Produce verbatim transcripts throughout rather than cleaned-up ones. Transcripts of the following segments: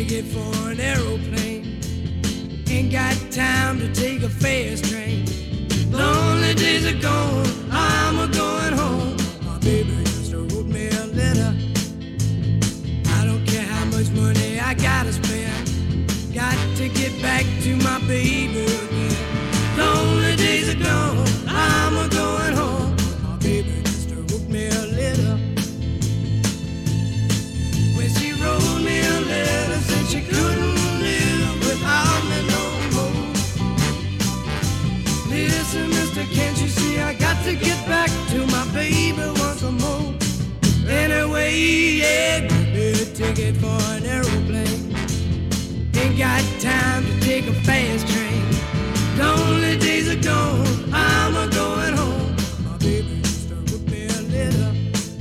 ticket for an aeroplane. Ain't got time to take a fast train. Lonely days are gone, I'm a going home. My baby just wrote me a letter. I don't care how much money I gotta spend. Got to get back to my baby again. Lonely days are gone, I'm a going home. My baby just wrote me a letter. When she wrote me a letter, said she couldn't live without me no more. Listen, mister, can't you see I got to get back to my baby once more? Anyway, yeah, give me a ticket for an aeroplane. Ain't got time to take a fast train. Lonely days are gone, I'm a going home. My baby just wrote me a letter.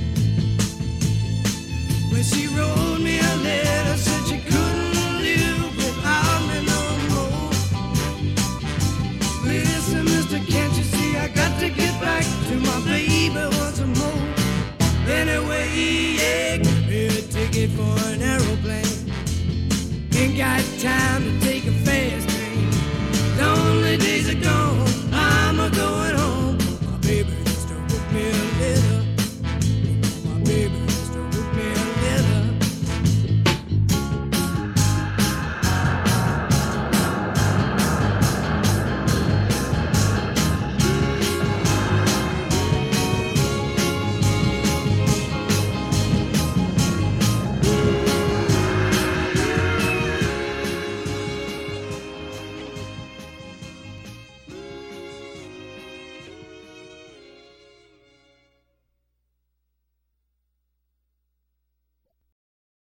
When she wrote me a letter, said she couldn't live without me no more. Listen, mister, can't you see I got to get back to my baby once more? Anyway, yeah, give me a ticket for an aeroplane. Ain't got time to